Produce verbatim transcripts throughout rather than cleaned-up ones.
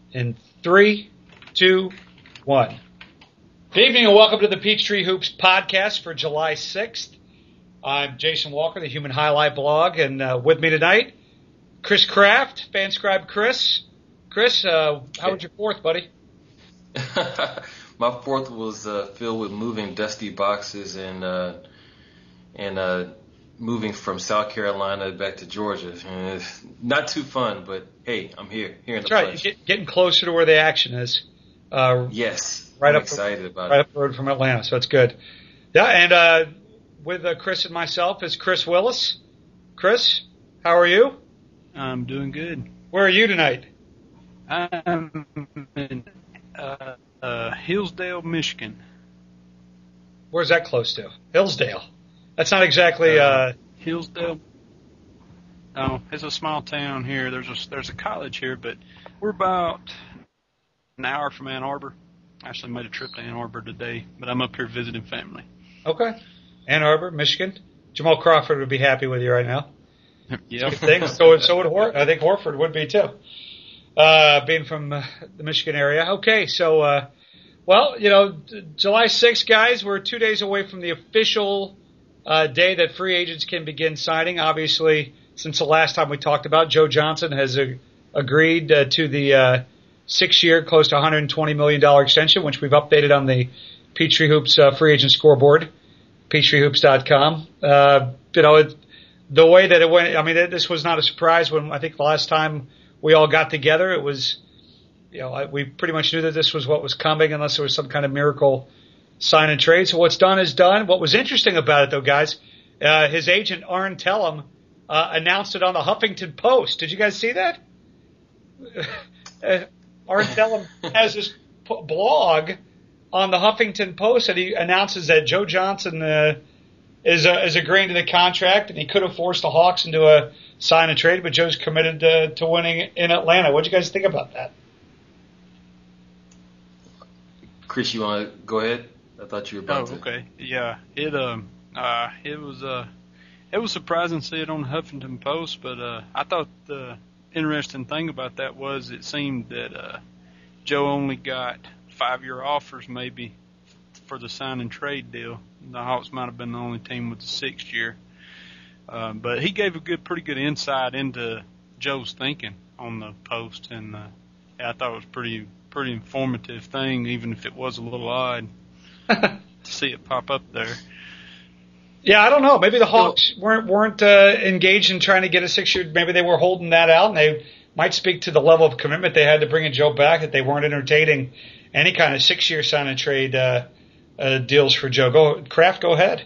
In three, two, one. Good evening and welcome to the Peachtree Hoops podcast for July sixth. I'm Jason Walker, the Human Highlight blog, and uh, with me tonight, Chris Kraft, Fanscribe Chris. Chris, uh, how was your fourth, buddy? My fourth was uh, filled with moving dusty boxes and uh, and uh, moving from South Carolina back to Georgia. And it's not too fun, but hey, I'm here, here in That's the right. flesh. You're get, getting closer to where the action is. Uh, yes, right I'm up excited the, about right it. up the road from Atlanta, so it's good. Yeah, and uh, with uh, Chris and myself is Chris Willis. Chris, how are you? I'm doing good. Where are you tonight? I'm in uh, uh, Hillsdale, Michigan. Where's that close to? Hillsdale. That's not exactly. Uh, Hillsdale. Oh, it's a small town here. There's a there's a college here, but we're about an hour from Ann Arbor. Actually, made a trip to Ann Arbor today, but I'm up here visiting family. Okay, Ann Arbor, Michigan. Jamal Crawford would be happy with you right now. Yeah. Things. So so would Hor- I think Horford would be too. Uh, being from uh, the Michigan area. Okay, so uh, well, you know, July sixth, guys, we're two days away from the official uh, day that free agents can begin signing. Obviously, since the last time we talked about, Joe Johnson has uh, agreed uh, to the uh, six-year, close to one hundred twenty million dollars extension, which we've updated on the Peachtree Hoops uh, free agent scoreboard, peachtree hoops dot com. Uh, you know, it, the way that it went, I mean, it, this was not a surprise when I think the last time we all got together, it was, you know, we pretty much knew that this was what was coming unless there was some kind of miracle sign and trade. So what's done is done. What was interesting about it, though, guys, uh, his agent, Arn Tellem, uh, announced it on the Huffington Post. Did you guys see that? uh, Arn Tellem has this p- blog on the Huffington Post, and he announces that Joe Johnson uh, is uh, is agreeing to the contract, and he could have forced the Hawks into a sign and trade, but Joe's committed to, to winning in Atlanta. What do you guys think about that? Chris, you want to go ahead? I thought you were about Oh, to. okay. Yeah. It um uh it was uh it was surprising to see it on the Huffington Post, but uh I thought the interesting thing about that was it seemed that uh Joe only got five year offers maybe for the sign and trade deal. The Hawks might have been the only team with the sixth year. Um, but he gave a good, pretty good insight into Joe's thinking on the post, and uh, yeah, I thought it was pretty, pretty informative thing, even if it was a little odd to see it pop up there. Yeah, I don't know. Maybe the Hawks weren't weren't uh, engaged in trying to get a six year. Maybe they were holding that out, and they might speak to the level of commitment they had to bringing Joe back, that they weren't entertaining any kind of six year sign and trade uh, uh, deals for Joe. Go, Kraft, go ahead.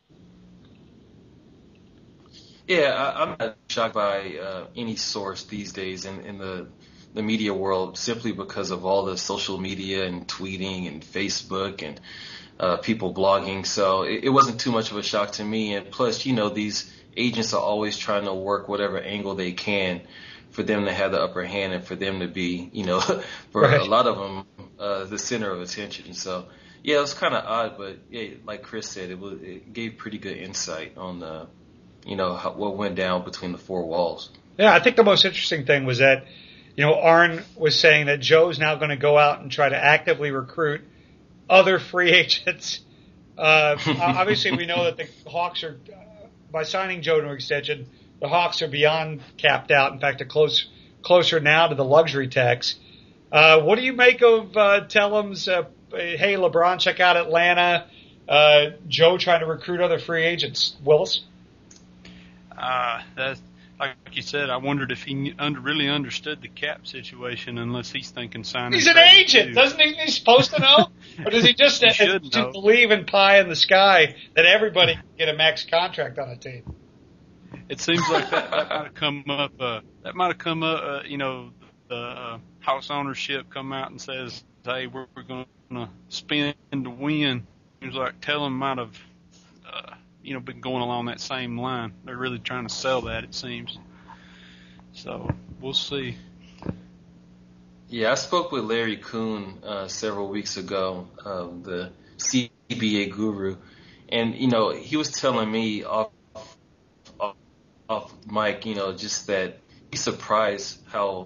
Yeah, I, I'm not shocked by uh, any source these days in, in the the media world, simply because of all the social media and tweeting and Facebook and uh, people blogging. So it, it wasn't too much of a shock to me. And plus, you know, these agents are always trying to work whatever angle they can for them to have the upper hand and for them to be, you know, for right. a lot of them, uh, the center of attention. So yeah, it was kind of odd, but yeah, like Chris said, it was it gave pretty good insight on the. You know, how, what went down between the four walls. Yeah, I think the most interesting thing was that, you know, Arn was saying that Joe's now going to go out and try to actively recruit other free agents. Uh, obviously, we know that the Hawks are, uh, by signing Joe to an extension, the Hawks are beyond capped out. In fact, they're close, closer now to the luxury tax. Uh, what do you make of uh, Tellem's, uh, hey, LeBron, check out Atlanta, uh, Joe trying to recruit other free agents? Willis? Uh, that's, like you said, I wondered if he under, really understood the cap situation, unless he's thinking signing. He's an agent, too. Doesn't he? He's supposed to know, or does he just, he uh, just believe in pie in the sky that everybody can get a max contract on a team? It seems like that, that might have come up. Uh, that might have come up. Uh, you know, the uh, house ownership come out and says, "Hey, we're, we're going to spend to win." Seems like Tellem might have. Uh, you know, been going along that same line. They're really trying to sell that, it seems. So we'll see. Yeah, I spoke with Larry Kuhn uh, several weeks ago, um, the C B A guru, and you know he was telling me off, off, off mic, you know, just that he's surprised how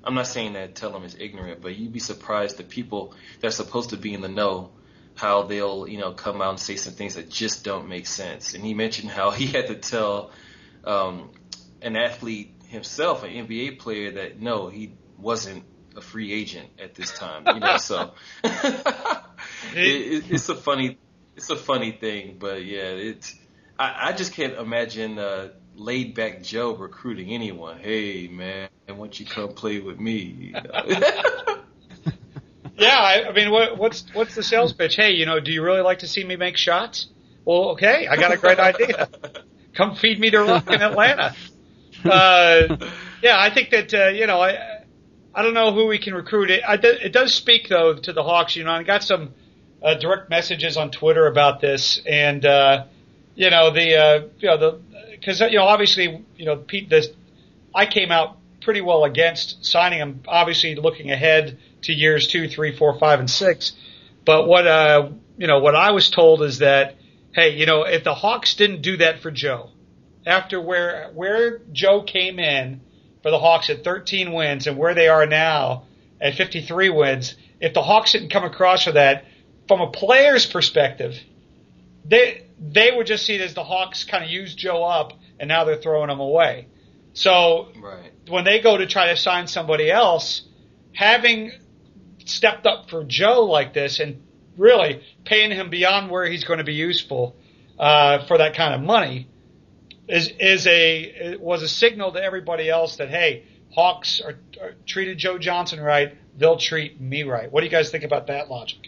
I'm not saying that Tellem is ignorant, but you'd be surprised the people that are supposed to be in the know, how they'll, you know, come out and say some things that just don't make sense. And he mentioned how he had to tell um, an athlete himself, an N B A player, that no, he wasn't a free agent at this time. You know, so it, it, it's a funny, it's a funny thing. But yeah, it's I, I just can't imagine uh, laid back Joe recruiting anyone. Hey man, why don't you come play with me? You know? Yeah, I, I mean, what, what's what's the sales pitch? Hey, you know, do you really like to see me make shots? Well, okay, I got a great idea. Come feed me to rock in Atlanta. Uh, yeah, I think that uh, you know, I I don't know who we can recruit. It I, it does speak though to the Hawks. You know, I got some uh, direct messages on Twitter about this, and uh, you know the uh, you know the because you know obviously you know Pete this I came out pretty well against signing him. Obviously, looking ahead to years two, three, four, five, and six. But what uh, you know, what I was told is that, hey, you know, if the Hawks didn't do that for Joe, after where where Joe came in for the Hawks at thirteen wins and where they are now at fifty-three wins, if the Hawks didn't come across for that, from a player's perspective, they they would just see it as the Hawks kind of used Joe up and now they're throwing him away. So right. When they go to try to sign somebody else, having stepped up for Joe like this and really paying him beyond where he's going to be useful uh, for that kind of money is is a was a signal to everybody else that, hey, Hawks are, are treated Joe Johnson right, they'll treat me right. What do you guys think about that logic?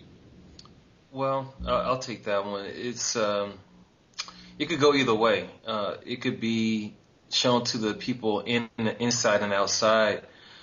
Well, uh, I'll take that one. It's um, it could go either way. Uh, it could be shown to the people in the inside and outside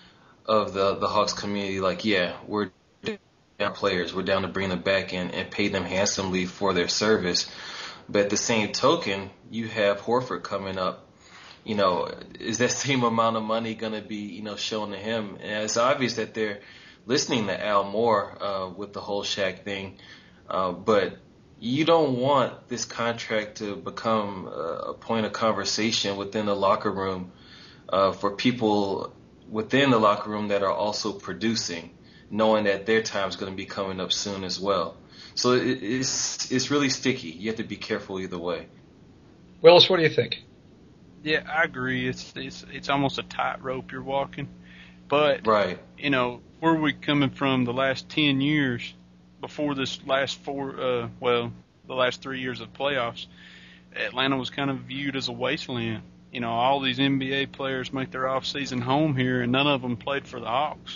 of the the Hawks community, like, yeah, we're down players, we're down to bring them back and, and pay them handsomely for their service. But at the same token, you have Horford coming up. You know, is that same amount of money going to be, you know, shown to him? And it's obvious that they're listening to Al Moore uh, with the whole Shaq thing. Uh, but you don't want this contract to become a point of conversation within the locker room uh, for people within the locker room that are also producing, knowing that their time is going to be coming up soon as well. So it, it's it's really sticky. You have to be careful either way. Willis, what do you think? Yeah, I agree. It's it's it's almost a tightrope you're walking. But right. you know, where are we coming from the last ten years before this last four uh well, the last three years of playoffs? Atlanta was kind of viewed as a wasteland. You know, all these N B A players make their off-season home here, and none of them played for the Hawks.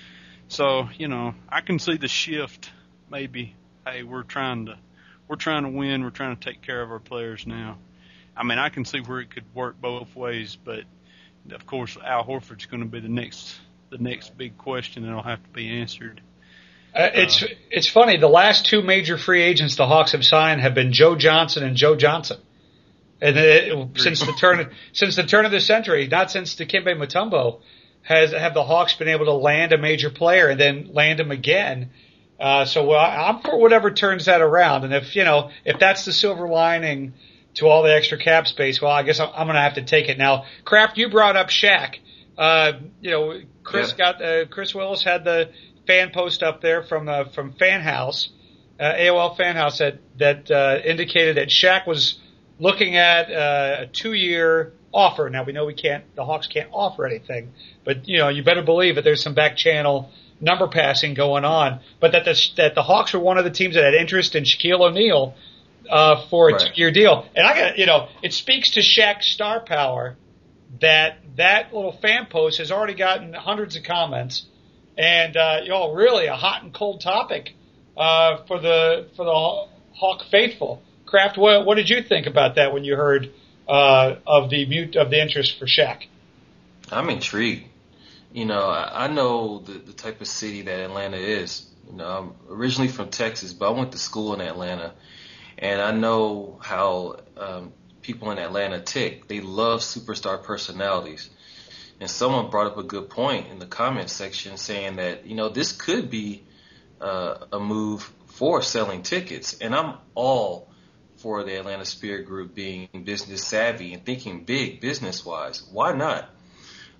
So, you know, I can see the shift. Maybe, hey, we're trying to, we're trying to win. We're trying to take care of our players now. I mean, I can see where it could work both ways, but of course, Al Horford's going to be the next, the next big question that'll have to be answered. Uh, it's uh, it's funny. The last two major free agents the Hawks have signed have been Joe Johnson and Joe Johnson. And it, since the turn since the turn of the century, not since Dikembe Mutombo, has have the Hawks been able to land a major player and then land him again. Uh, so well, I'm for whatever turns that around. And if you know if that's the silver lining to all the extra cap space, well, I guess I'm, I'm going to have to take it. Now, Kraft, you brought up Shaq. Uh, you know, Chris yeah. got uh, Chris Willis had the fan post up there from uh, from Fan House, uh, A O L Fan House that that uh, indicated that Shaq was looking at uh, a two-year offer. Now we know we can't, the Hawks can't offer anything, but you know you better believe that there's some back channel number passing going on. But that the that the Hawks were one of the teams that had interest in Shaquille O'Neal uh, for a right. two-year deal. And I got you know it speaks to Shaq's star power that that little fan post has already gotten hundreds of comments, and uh, you know really a hot and cold topic uh, for the for the Hawk faithful. Kraft, what, what did you think about that when you heard uh, of the mute of the interest for Shaq? I'm intrigued. You know, I, I know the, the type of city that Atlanta is. You know, I'm originally from Texas, but I went to school in Atlanta, and I know how um, people in Atlanta tick. They love superstar personalities. And someone brought up a good point in the comment section saying that, you know, this could be uh, a move for selling tickets. And I'm all for the Atlanta Spirit Group being business savvy and thinking big business wise. Why not?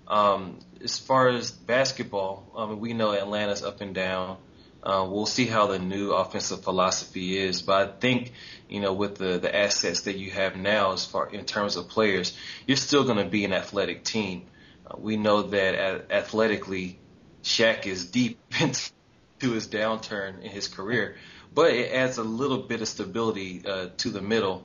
Um, as far as basketball, I mean, we know Atlanta's up and down. Uh, we'll see how the new offensive philosophy is, but I think, you know, with the, the assets that you have now, as far in terms of players, you're still going to be an athletic team. Uh, we know that a- athletically, Shaq is deep into his downturn in his career, but it adds a little bit of stability uh, to the middle.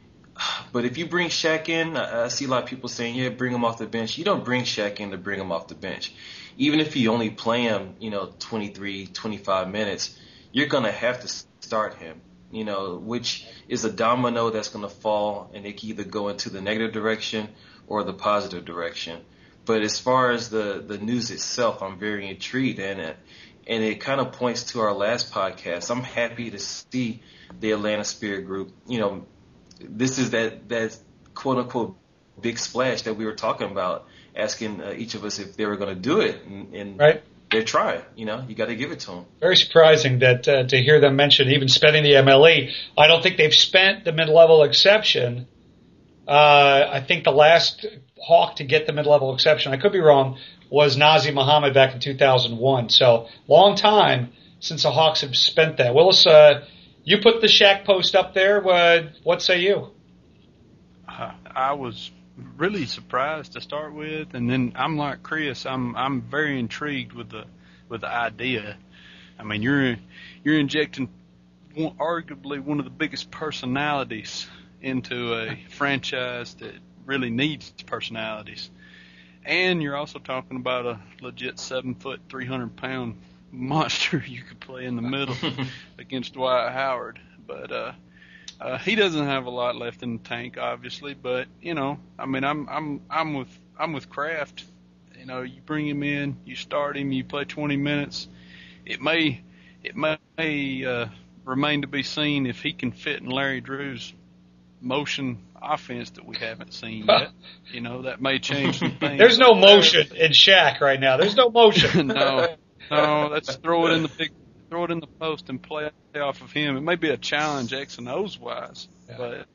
But if you bring Shaq in, I, I see a lot of people saying, yeah, bring him off the bench. You don't bring Shaq in to bring him off the bench. Even if you only play him, you know, twenty-three, twenty-five minutes, you're going to have to start him, you know, which is a domino that's going to fall, and it can either go into the negative direction or the positive direction. But as far as the, the news itself, I'm very intrigued in it. And it kind of points to our last podcast. I'm happy to see the Atlanta Spirit Group. You know, this is that, that quote-unquote big splash that we were talking about, asking uh, each of us if they were going to do it. And, and right. They're trying. You know, you got to give it to them. Very surprising that uh, to hear them mention even spending the M L E. I don't think they've spent the mid-level exception. Uh, I think the last Hawk to get the mid-level exception, I could be wrong, was Nazi Muhammad back in two thousand one. So long time since the Hawks have spent that. Willis, uh, you put the Shaq post up there. Uh, what say you? Uh, I was really surprised to start with, and then I'm like Chris. I'm I'm very intrigued with the with the idea. I mean, you're you're injecting one, arguably one of the biggest personalities into a franchise that really needs personalities. And you're also talking about a legit seven foot, three hundred pound monster you could play in the middle against Dwight Howard. But uh, uh, he doesn't have a lot left in the tank, obviously. But you know, I mean, I'm I'm I'm with I'm with Kraft. You know, you bring him in, you start him, you play twenty minutes. It may it may uh, remain to be seen if he can fit in Larry Drew's motion offense that we haven't seen yet. You know, that may change some things. There's no motion in Shaq right now. There's no motion. no, no. Let's throw it in the big, throw it in the post and play off of him. It may be a challenge X and O's wise, yeah. but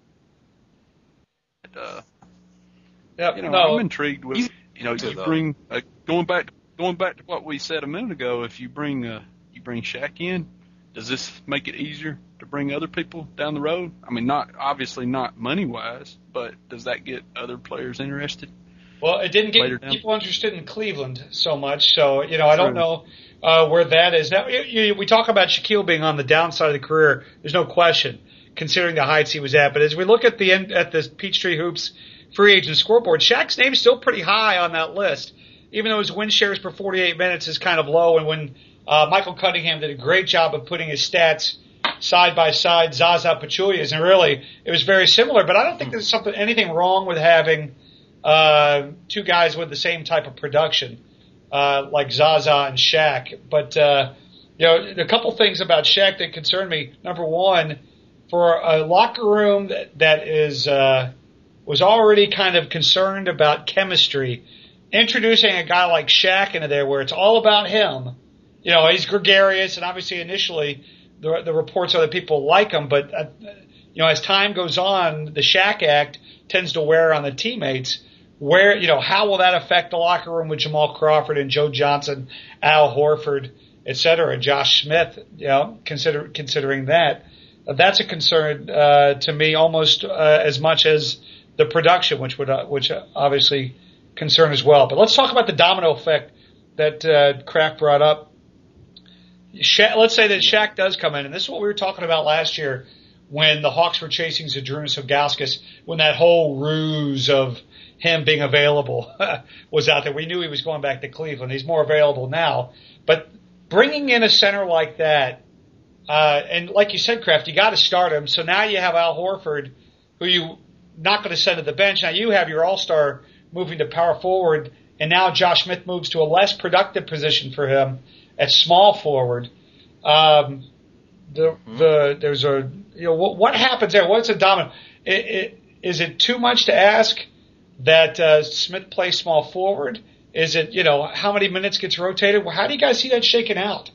uh, yep, you know, no. I'm intrigued with. You know, you bring uh, going back going back to what we said a minute ago. If you bring uh, you bring Shaq in, does this make it easier to bring other people down the road? I mean, not obviously not money-wise, but does that get other players interested? Well, it didn't get people interested in Cleveland so much, so, you know, I don't know uh, where that is. Now, you, you, we talk about Shaquille being on the downside of the career. There's no question, considering the heights he was at. But as we look at the end, at the Peachtree Hoops free agent scoreboard, Shaq's name is still pretty high on that list, even though his win shares per forty-eight minutes is kind of low. And when uh, Michael Cunningham did a great job of putting his stats side by side, Zaza Pachulia's, and really it was very similar. But I don't think there's something anything wrong with having uh, two guys with the same type of production uh, like Zaza and Shaq. But uh, you know, a couple things about Shaq that concern me. Number one, for a locker room that, that is uh, was already kind of concerned about chemistry, introducing a guy like Shaq into there where it's all about him. You know, he's gregarious, and obviously initially the, the reports are that people like him, but uh, you know, as time goes on, the Shaq Act tends to wear on the teammates. Where, you know, how will that affect the locker room with Jamal Crawford and Joe Johnson, Al Horford, et cetera, Josh Smith? You know, consider considering that, uh, that's a concern uh, to me almost uh, as much as the production, which would uh, which obviously concern as well. But let's talk about the domino effect that uh, Kraft brought up. Sha- let's say that Shaq does come in, and this is what we were talking about last year when the Hawks were chasing Zydrunas Ilgauskas, when that whole ruse of him being available was out there. We knew he was going back to Cleveland. He's more available now. But bringing in a center like that, uh, and like you said, Kraft, you got to start him. So now you have Al Horford, who you not going to send to the bench. Now you have your all-star moving to power forward, and now Josh Smith moves to a less productive position for him at small forward. Um, the the there's a you know what, what happens there? What's a domino? It, it, is it too much to ask that uh, Smith plays small forward? Is it, you know, how many minutes gets rotated? Well, how do you guys see that shaking out?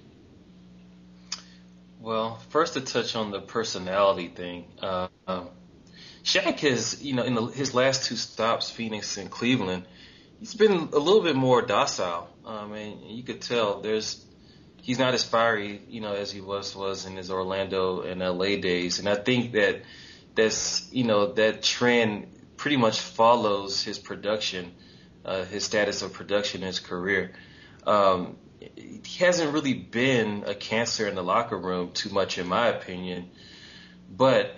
Well, first to touch on the personality thing, uh, um, Shaq has, you know, in the, his last two stops, Phoenix and Cleveland, he's been a little bit more docile. Um, and you could tell there's he's not as fiery, you know, as he was was in his Orlando and L A days. And I think that that's you know that trend pretty much follows his production, uh, his status of production in his career. Um, he hasn't really been a cancer in the locker room too much, in my opinion, but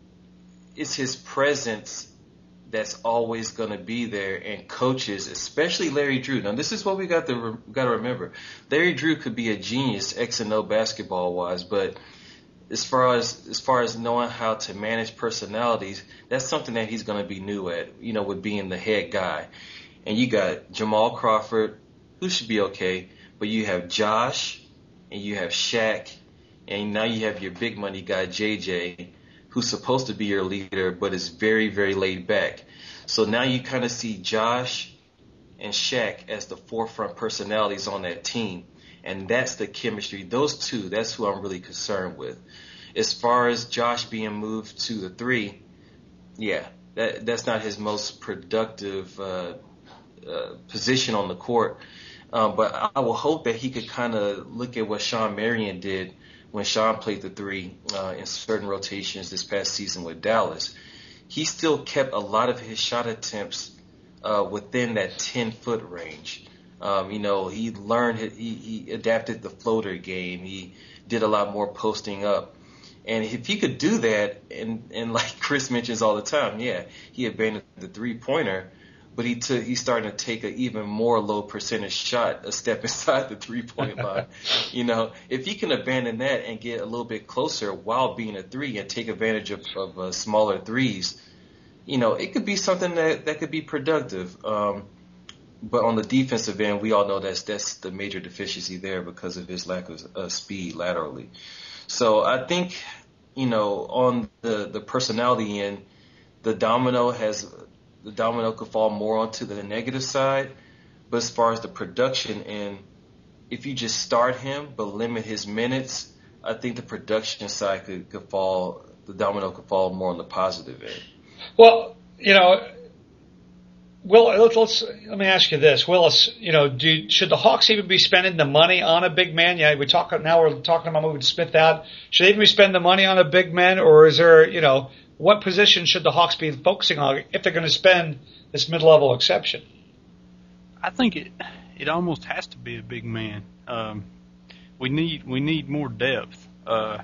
it's his presence that's always going to be there, and coaches, especially Larry Drew. Now, this is what we got to got to remember. Larry Drew could be a genius X and O basketball wise, but as far as as far as knowing how to manage personalities, that's something that he's going to be new at. You know, with being the head guy. And you got Jamal Crawford, who should be okay, but you have Josh, and you have Shaq, and now you have your big money guy J J, who's supposed to be your leader, but is very, very laid back. So now you kind of see Josh and Shaq as the forefront personalities on that team. And that's the chemistry. Those two, that's who I'm really concerned with. As far as Josh being moved to the three, yeah, that that's not his most productive uh, uh, position on the court. Um, but I will hope that he could kind of look at what Sean Marion did when Sean played the three uh, in certain rotations this past season with Dallas. He still kept a lot of his shot attempts uh, within that ten-foot range. Um, you know, he learned, he, he adapted the floater game. He did a lot more posting up. And if he could do that, and, and like Chris mentions all the time, yeah, he abandoned the three-pointer, but he took, he's starting to take an even more low percentage shot, a step inside the three-point line. You know, if he can abandon that and get a little bit closer while being a three and take advantage of, of uh, smaller threes, you know, it could be something that, that could be productive. Um, but on the defensive end, we all know that's that's the major deficiency there because of his lack of uh, speed laterally. So I think, you know, on the, the personality end, the domino has the domino could fall more onto the negative side. But as far as the production end, if you just start him but limit his minutes, I think the production side could, could fall, the domino could fall more on the positive end. Well, you know, Will, let's, let's let me ask you this, Willis. You know, do should the Hawks even be spending the money on a big man? Yeah, we talk now. We're talking about moving Smith out. Should they even be spending the money on a big man, or is there, you know, what position should the Hawks be focusing on if they're going to spend this mid-level exception? I think it it almost has to be a big man. Um, we need we need more depth uh,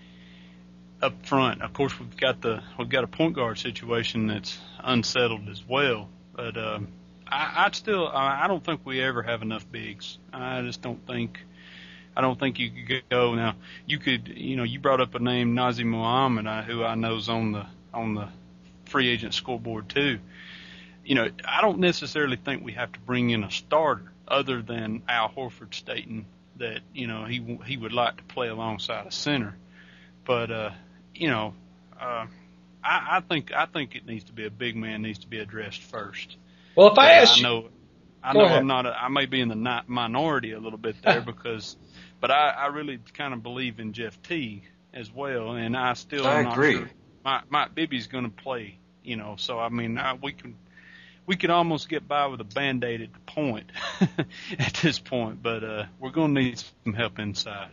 up front. Of course, we've got the we've got a point guard situation that's unsettled as well. But um, I, I'd still, I don't think we ever have enough bigs. I just don't think, I don't think you could go now. You could, you know, you brought up a name, Nazir Muhammad, uh, who I know is on the on the free agent scoreboard too. You know, I don't necessarily think we have to bring in a starter, other than Al Horford stating that, you know, he he would like to play alongside a center. But uh, you know. Uh, I, I think I think it needs to be a big man needs to be addressed first. Well, if I ask I you, know, I Go know ahead. I'm not. A, I may be in the not minority a little bit there because, but I, I really kind of believe in Jeff Teague as well, and I still I am not agree. sure Mike, Mike Bibby's going to play. You know, so I mean, I, we can we could almost get by with a Band-Aid at the point at this point, but uh, we're going to need some help inside.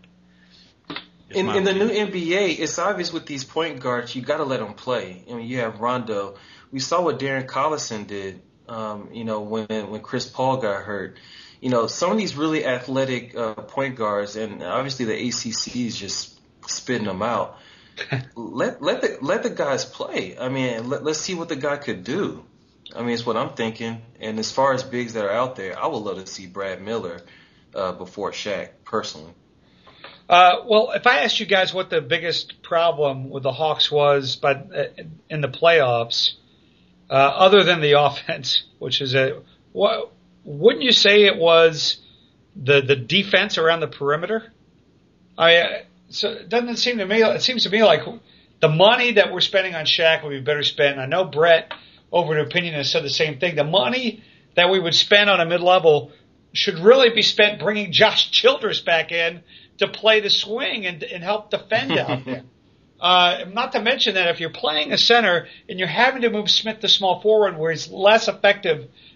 In, in the new N B A, it's obvious with these point guards, you got to let them play. I mean, you have Rondo. We saw what Darren Collison did, um, you know, when when Chris Paul got hurt. You know, some of these really athletic uh, point guards, and obviously the A C C is just spitting them out. let let the let the guys play. I mean, let, let's see what the guy could do. I mean, it's what I'm thinking. And as far as bigs that are out there, I would love to see Brad Miller uh, before Shaq, personally. Uh, well, if I asked you guys what the biggest problem with the Hawks was, but uh, in the playoffs, uh, other than the offense, which is a, what, wouldn't you say it was the the defense around the perimeter? I uh, so it doesn't seem to me. It seems to me like the money that we're spending on Shaq would be better spent. I know Brett over at Opinion has said the same thing. The money that we would spend on a mid-level should really be spent bringing Josh Childress back in to play the swing and, and help defend out there. Uh, not to mention that if you're playing a center and you're having to move Smith to small forward where he's less effective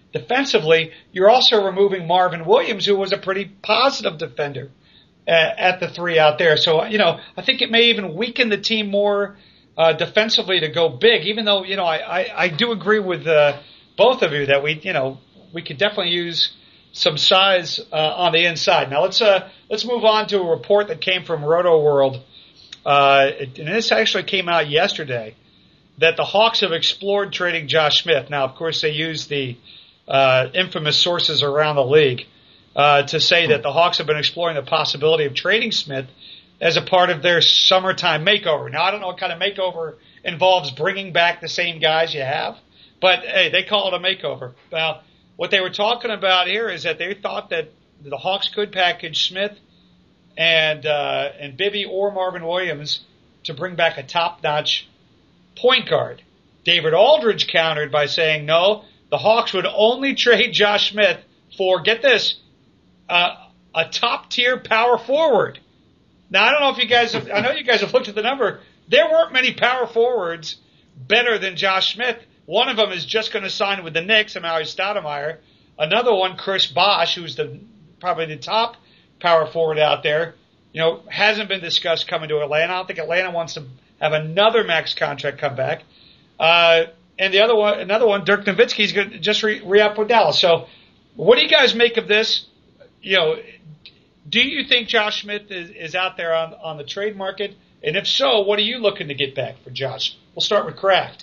defensively, you're also removing Marvin Williams, who was a pretty positive defender at, at the three out there. So, you know, I think it may even weaken the team more uh, defensively to go big, even though, you know, I, I, I do agree with uh, both of you that we, you know, we could definitely use some size uh, on the inside. Now let's uh, let's move on to a report that came from Roto World, uh, and this actually came out yesterday, that the Hawks have explored trading Josh Smith. Now, of course, they use the uh, infamous sources around the league uh, to say that the Hawks have been exploring the possibility of trading Smith as a part of their summertime makeover. Now, I don't know what kind of makeover involves bringing back the same guys you have, but hey, they call it a makeover. Now, what they were talking about here is that they thought that the Hawks could package Smith and uh, and Bibby or Marvin Williams to bring back a top-notch point guard. David Aldridge countered by saying, no, the Hawks would only trade Josh Smith for, get this, uh, a top-tier power forward. Now, I don't know if you guys have, I know you guys have looked at the number. There weren't many power forwards better than Josh Smith. One of them is just going to sign with the Knicks, Amari Stoudemire. Another one, Chris Bosh, who's the probably the top power forward out there, you know, hasn't been discussed coming to Atlanta. I don't think Atlanta wants to have another max contract come back. Uh, and the other one, another one, Dirk Nowitzki, is going to just re- re-up with Dallas. So, what do you guys make of this? You know, do you think Josh Smith is, is out there on on the trade market? And if so, what are you looking to get back for Josh? We'll start with Kraft.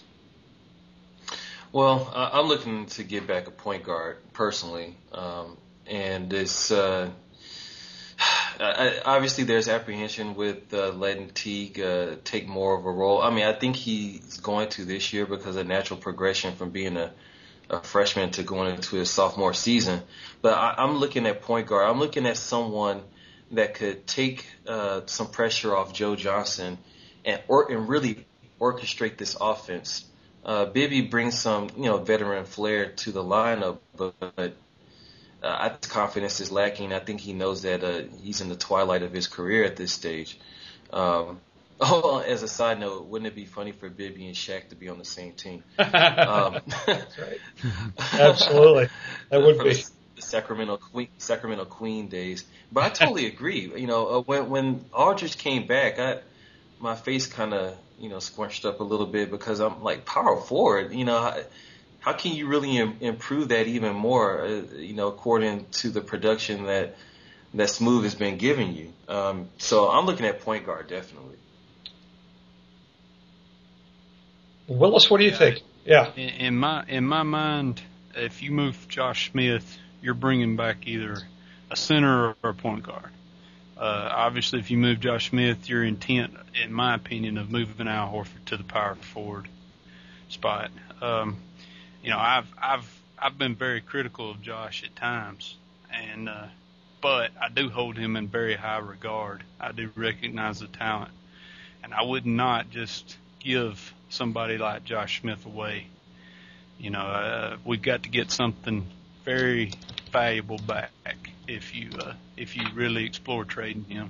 Well, uh, I'm looking to get back a point guard personally, um, and it's uh, I, obviously there's apprehension with uh, letting Teague uh, take more of a role. I mean, I think he's going to this year because of natural progression from being a, a freshman to going into his sophomore season. But I, I'm looking at point guard. I'm looking at someone that could take uh, some pressure off Joe Johnson and or and really orchestrate this offense. Uh, Bibby brings some, you know, veteran flair to the lineup, but, but uh, I think confidence is lacking. I think he knows that uh, he's in the twilight of his career at this stage. Um, oh, as a side note, wouldn't it be funny for Bibby and Shaq to be on the same team? Um, That's right. Absolutely, that would be the Sacramento Queen, Sacramento Queen days. But I totally agree. You know, uh, when when Aldridge came back, I my face kind of, you know, squinched up a little bit because I'm like, power forward, you know, how, how can you really Im- improve that even more, uh, you know, according to the production that that Smooth has been giving you. Um, so I'm looking at point guard, definitely. Willis, what do you yeah. think? Yeah. In, in my in my mind, if you move Josh Smith, you're bringing back either a center or a point guard. Uh, obviously, if you move Josh Smith, your intent, in my opinion, of moving Al Horford to the power forward spot. Um, you know, I've I've I've been very critical of Josh at times, and uh, but I do hold him in very high regard. I do recognize the talent, and I would not just give somebody like Josh Smith away. You know, uh, we got to get something very valuable back if you uh, if you really explore trading him.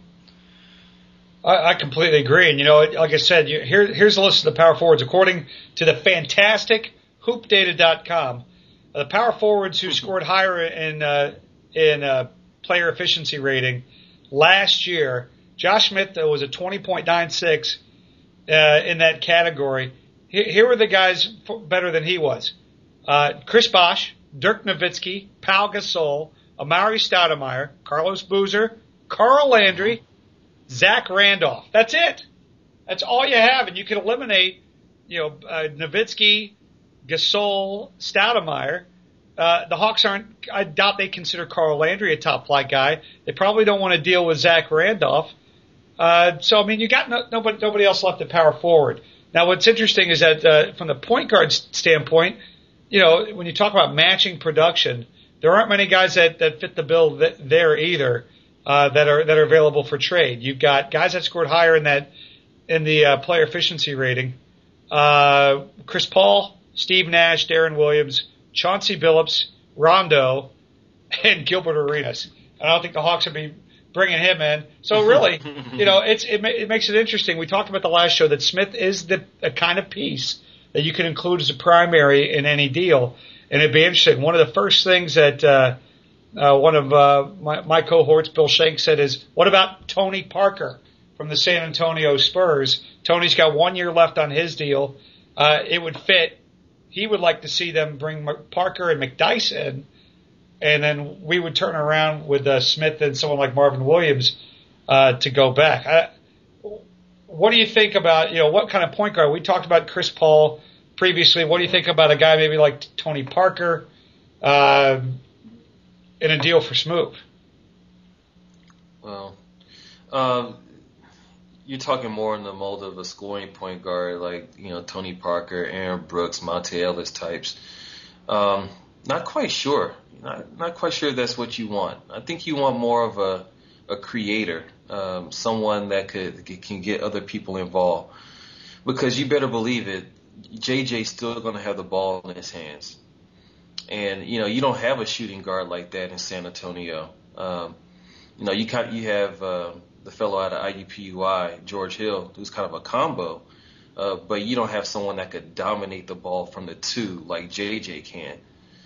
I, I completely agree. And, you know, like I said, you, here, here's a list of the power forwards. According to the fantastic hoop data dot com, uh, the power forwards who scored higher in uh, in uh, player efficiency rating last year, Josh Smith uh, was a twenty point nine six uh, in that category. Here, here were the guys f- better than he was. Uh, Chris Bosh, Dirk Nowitzki, Pau Gasol, Amari Stoudemire, Carlos Boozer, Carl Landry, Zach Randolph. That's it. That's all you have, and you can eliminate, you know, uh, Nowitzki, Gasol, Stoudemire. Uh, the Hawks aren't. I doubt they consider Carl Landry a top flight guy. They probably don't want to deal with Zach Randolph. Uh, so I mean, you got no, nobody, nobody else left at power forward. Now, what's interesting is that uh, from the point guard standpoint, you know, when you talk about matching production, there aren't many guys that, that fit the bill th- there either uh, that are that are available for trade. You've got guys that scored higher in that in the uh, player efficiency rating: uh, Chris Paul, Steve Nash, Darren Williams, Chauncey Billups, Rondo, and Gilbert Arenas. I don't think the Hawks would be bringing him in. So really, you know, it's it, it makes it interesting. We talked about the last show that Smith is the a kind of piece that you can include as a primary in any deal. and it'd be interesting. One of the first things that uh, uh, one of uh, my, my cohorts, Bill Shank, said is, what about Tony Parker from the San Antonio Spurs? Tony's got one year left on his deal. Uh, it would fit. He would like to see them bring Parker and McDyess in, and then we would turn around with uh, Smith and someone like Marvin Williams uh, to go back. I, what do you think about, you know, what kind of point guard? We talked about Chris Paul previously. What do you think about a guy maybe like Tony Parker uh, in a deal for Smoove? Well, um, you're talking more in the mold of a scoring point guard like, you know, Tony Parker, Aaron Brooks, Monte Ellis types. Um, not quite sure. Not, not quite sure that's what you want. I think you want more of a, a creator, um, someone that could can get other people involved. Because you better believe it, J J's still going to have the ball in his hands. And, you know, you don't have a shooting guard like that in San Antonio. Um, you know, you kind you have uh, the fellow out of I U P U I, George Hill, who's kind of a combo. Uh, but you don't have someone that could dominate the ball from the two like J J can.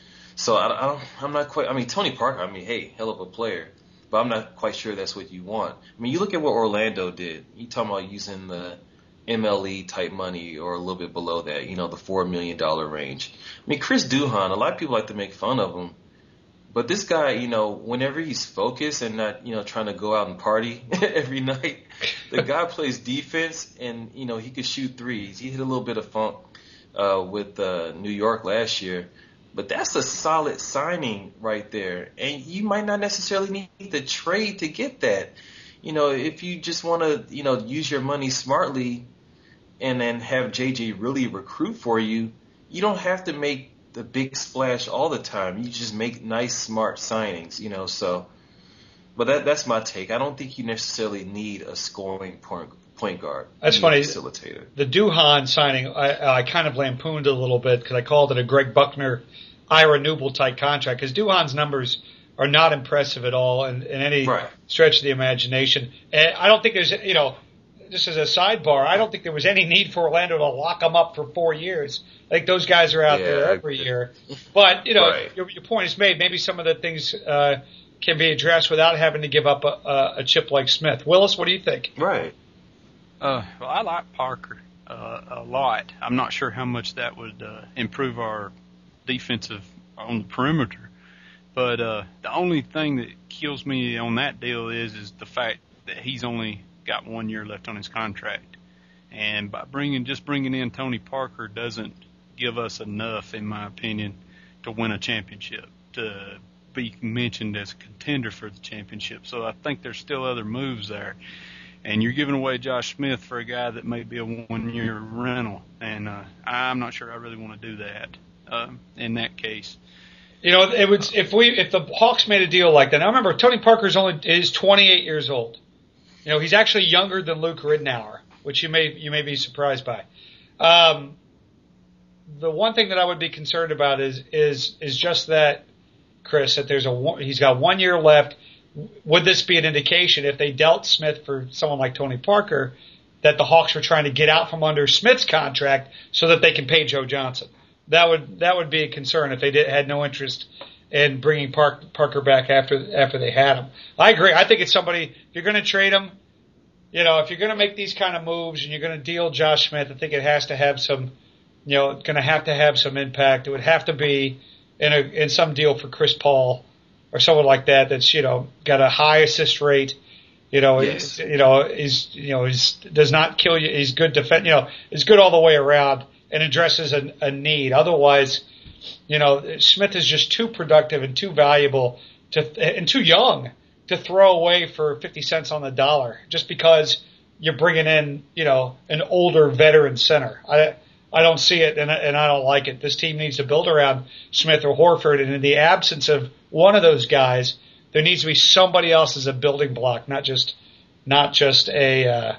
So I, I don't, I'm not quite. I mean, Tony Parker. I mean, hey, hell of a player, but I'm not quite sure that's what you want. I mean, you look at what Orlando did. You talking about using the M L E type money or a little bit below that. You know, the four million dollar range. I mean, Chris Duhon. A lot of people like to make fun of him, but this guy, you know, whenever he's focused and not, you know, trying to go out and party every night, the guy plays defense, and you know, he could shoot threes. He hit a little bit of funk uh, with uh, New York last year. But that's a solid signing right there. And you might not necessarily need the trade to get that. You know, if you just want to, you know, use your money smartly and then have J J really recruit for you, you don't have to make the big splash all the time. You just make nice, smart signings, you know. So, but that that's my take. I don't think you necessarily need a scoring point, point guard. That's funny. Facilitator. The Duhon signing, I, I kind of lampooned a little bit because I called it a Greg Buckner, Ira Newble type contract, because Duhon's numbers are not impressive at all in, in any right. stretch of the imagination. And I don't think there's, you know, just as a sidebar, I don't think there was any need for Orlando to lock them up for four years. I think those guys are out yeah, there every year. But, you know, right. your, your point is made. Maybe some of the things uh, can be addressed without having to give up a, a, a chip like Smith. Willis, what do you think? Right. Uh, well, I like Parker uh, a lot. I'm not sure how much that would uh, improve our defensive on the perimeter. But uh, the only thing that kills me on that deal is is the fact that he's only got one year left on his contract. And by bringing just bringing in Tony Parker doesn't give us enough, in my opinion, to win a championship, to be mentioned as a contender for the championship. So I think there's still other moves there. And you're giving away Josh Smith for a guy that may be a one-year rental. And uh, I'm not sure I really want to do that uh, in that case. You know, it would if we if the Hawks made a deal like that. Now remember, Tony Parker's only is twenty-eight years old. You know, he's actually younger than Luke Ridnour, which you may you may be surprised by. Um, the one thing that I would be concerned about is is is just that, Chris, that there's a he's got one year left. Would this be an indication if they dealt Smith for someone like Tony Parker that the Hawks were trying to get out from under Smith's contract so that they can pay Joe Johnson? That would that would be a concern if they did, had no interest in bringing Park, Parker back after after they had him. I agree. I think it's somebody, if you're going to trade him, you know, if you're going to make these kind of moves and you're going to deal Josh Smith, I think it has to have some, you know, going to have to have some impact. It would have to be in a in some deal for Chris Paul or someone like that that's, you know, got a high assist rate. You know, yes. you know, he's you know he's does not kill you. He's good defend. You know, he's good all the way around and addresses a, a need. Otherwise, you know, Smith is just too productive and too valuable to and too young to throw away for fifty cents on the dollar just because you're bringing in, you know, an older veteran center. I I don't see it, and I, and I don't like it. This team needs to build around Smith or Horford, and in the absence of one of those guys, there needs to be somebody else as a building block, not just not just a uh,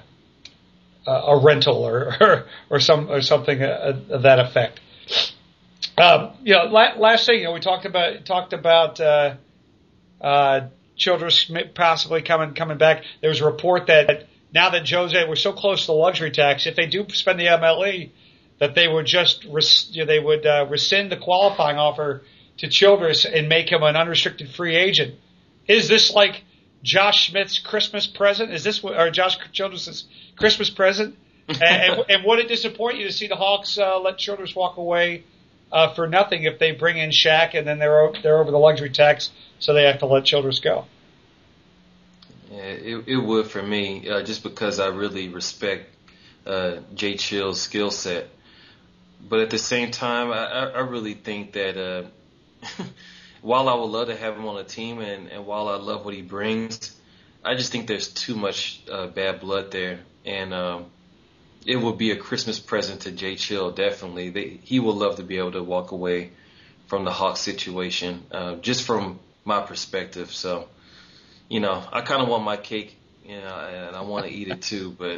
a rental or, or or some or something of that effect. Um, you know, last thing, you know, we talked about talked about uh, uh, Childress possibly coming coming back. There was a report that now that Jose, we're so close to the luxury tax, if they do spend the M L E, that they would just res- you know, they would uh, rescind the qualifying offer to Childress and make him an unrestricted free agent. Is this like Josh Smith's Christmas present? Is this what, or Josh Childress's Christmas present? and, and, and would it disappoint you to see the Hawks uh, let Childress walk away uh, for nothing if they bring in Shaq and then they're they're over the luxury tax, so they have to let Childress go? Yeah, it, it would for me, uh, just because I really respect uh, Jay Chill's skill set. But at the same time, I, I really think that uh, while I would love to have him on a team and, and while I love what he brings, I just think there's too much uh, bad blood there. And um, it would be a Christmas present to Jay Chill, definitely. They, he would love to be able to walk away from the Hawks situation, uh, just from my perspective. So, you know, I kind of want my cake, you know, and I want to eat it too. But,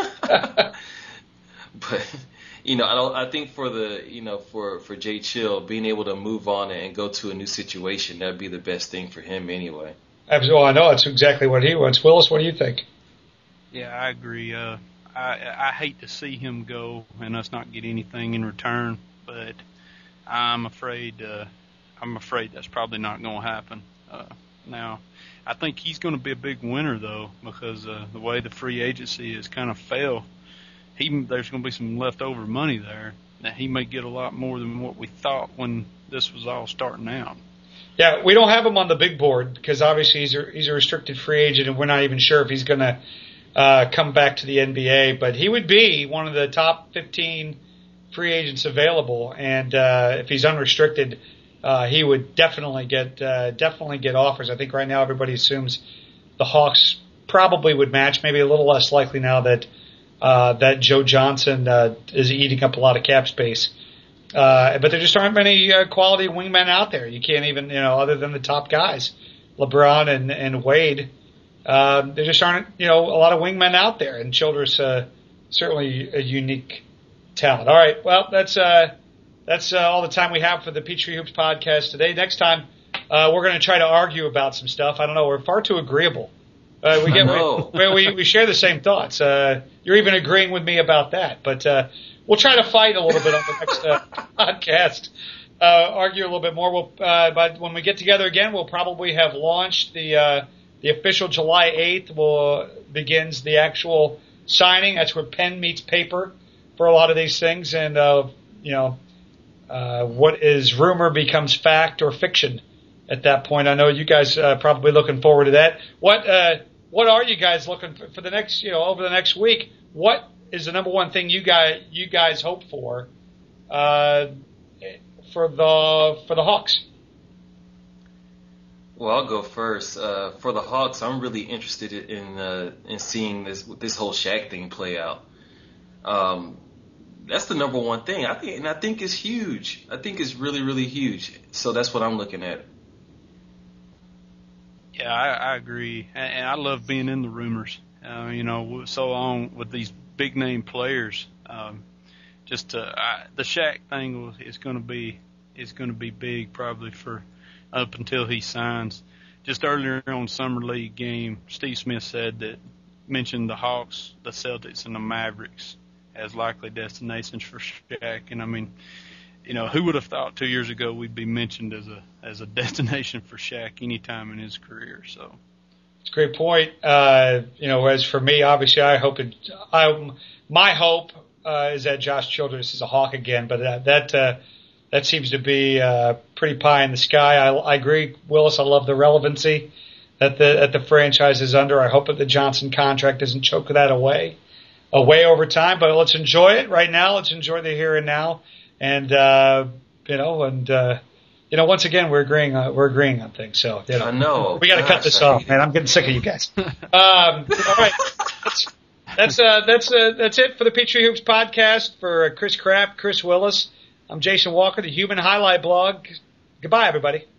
but you know, I don't. I think for the, you know, for for Jay Chill, being able to move on and go to a new situation, that'd be the best thing for him anyway. Absolutely, I know that's exactly what he wants. Willis, what do you think? Yeah, I agree. Uh, I I hate to see him go and us not get anything in return, but I'm afraid uh, I'm afraid that's probably not going to happen. Uh, now, I think he's going to be a big winner though, because uh, the way the free agency has kind of fell, he there's going to be some leftover money there that he may get a lot more than what we thought when this was all starting out. Yeah, we don't have him on the big board because obviously he's a, he's a restricted free agent, and we're not even sure if he's going to uh, come back to the N B A. But he would be one of the top fifteen free agents available, and uh, if he's unrestricted, uh, he would definitely get uh, definitely get offers. I think right now everybody assumes the Hawks probably would match, maybe a little less likely now that uh, that Joe Johnson uh, is eating up a lot of cap space. Uh, but there just aren't many uh, quality wingmen out there. You can't even, you know, other than the top guys, LeBron and, and Wade, uh, there just aren't, you know, a lot of wingmen out there. And Childress, uh, certainly a unique talent. All right. Well, that's, uh, that's uh, all the time we have for the Peachtree Hoops podcast today. Next time, uh, we're going to try to argue about some stuff. I don't know. We're far too agreeable. Uh, we get, we, we, we share the same thoughts. Uh, you're even agreeing with me about that, but, uh, we'll try to fight a little bit on the next uh, podcast, uh, argue a little bit more. We'll, uh, but when we get together again, we'll probably have launched the uh, the official July eighth. Will begins the actual signing. That's where pen meets paper for a lot of these things, and uh, you know uh, what is rumor becomes fact or fiction at that point. I know you guys uh, probably looking forward to that. What uh, what are you guys looking for, for the next you know over the next week? What is the number one thing you guys you guys hope for uh, for the for the Hawks? Well, I'll go first. Uh, for the Hawks, I'm really interested in uh, in seeing this this whole Shaq thing play out. Um, that's the number one thing I think, and I think it's huge. I think it's really really huge. So that's what I'm looking at. Yeah, I, I agree, and, and I love being in the rumors. Uh, you know, so long with these big name players. Um, just uh, I, the Shaq thing is going to be is going to be big probably for up until he signs. Just earlier on Summer League game, Steve Smith said that mentioned the Hawks, the Celtics, and the Mavericks as likely destinations for Shaq. And I mean, you know, who would have thought two years ago we'd be mentioned as a as a destination for Shaq any time in his career? So. It's a great point. Uh, you know, as for me, obviously, I hope it. I my hope uh, is that Josh Childress is a Hawk again, but that that uh, that seems to be uh, pretty pie in the sky. I, I agree, Willis. I love the relevancy that the that the franchise is under. I hope that the Johnson contract doesn't choke that away, away over time. But let's enjoy it right now. Let's enjoy the here and now, and uh, you know, and. Uh, You know, once again, we're agreeing on, we're agreeing on things. So, you know, I know. We got to cut this off, man. I'm getting sick of you guys. um, all right. That's, that's, uh, that's, uh, that's it for the Peachtree Hoops podcast. For Chris Kraft, Chris Willis, I'm Jason Walker, the Human Highlight Blog. Goodbye, everybody.